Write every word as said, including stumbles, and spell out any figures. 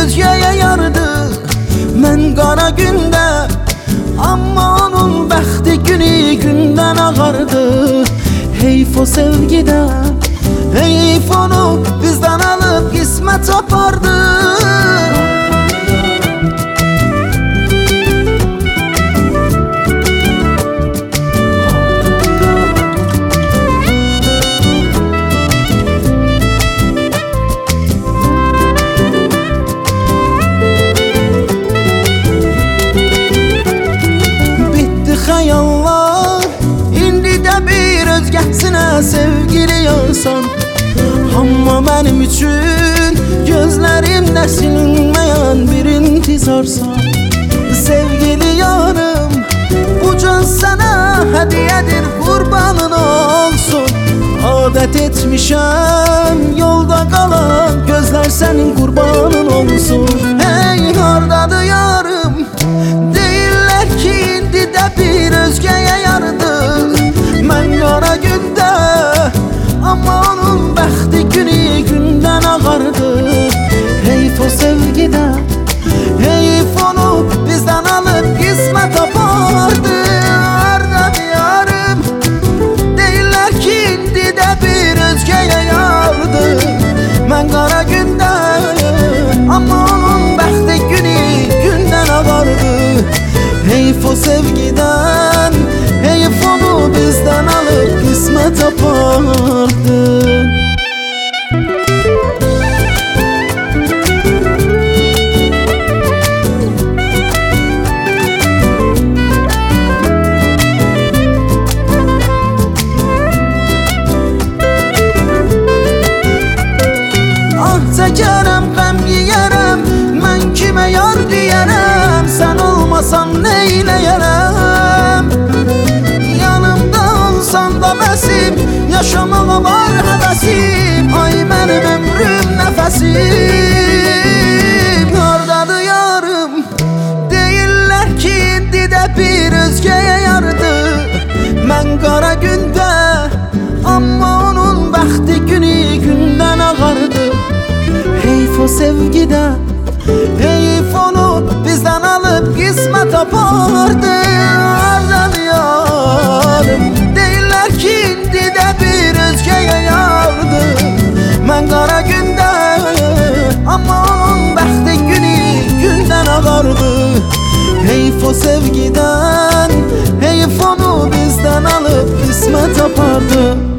özgəyə yardı. Mən qara gündə, amma onun bəxti günü gündən ağardı. Heyf o sevgidən, heyf onu bizdən alıb qismət apardı. Xəyallar, indi də bir özgəsinə sevgili yarsan. Amma mənim üçün gözlərimdə silinməyən bir intizarsan. Sevgili yarım, bu can sənə hədiyyədir, qurbanın olsun. Adət etmişəm yolda qalan gözlər sənin qurbanın olsun. Hey, hardadır yarım? Deyirlər ki, indi də bir özgəyə yardı. Mən qara gündə, amma onun bəxti günü gündən ağardı. Heyf o sevgidən, heyf onu bizdən alıb qismət apardı. Hardadır yarım? Deyirlər ki, indi də bir özgəyə yardı. Mən qara gündə, amma onun bəxti günü gündən ağardı. Heyf o sevgiden, heyf onu bizden alıp kısmet apardı. Ah çəkərəm, qəm yiyərəm, mən kimə yar deyərəm? Sən olmasan neyləyərəm? Yanımda olsan da bəsim, yaşamağa var həvəsim. Ay mənim ömrüm, nəfəsim. Hardadır yarım? Deyirlər ki, indi də bir özgəyə yardı. Mən qara gündə, amma onun bəxti günü gündən ağardı. Heyf o sevgidən, heyf onu bizdən alıb qismət apardı. Hardadır yarım? Deyirlər ki, indi də bir özgəyə yardı. Mən qara gündə, amma onun bəxti günü gündən ağardı. Heyf o sevgidən, heyf onu bizdən alıb qismət apardı.